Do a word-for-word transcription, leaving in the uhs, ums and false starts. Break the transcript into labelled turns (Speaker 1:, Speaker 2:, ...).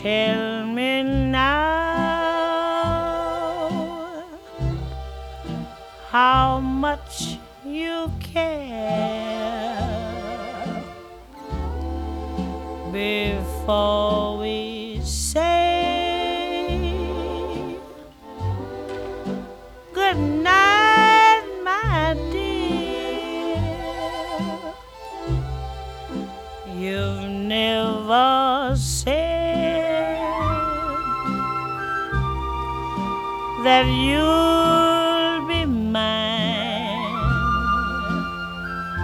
Speaker 1: tell me now how much you care before we say good night, my dear. You've never said that you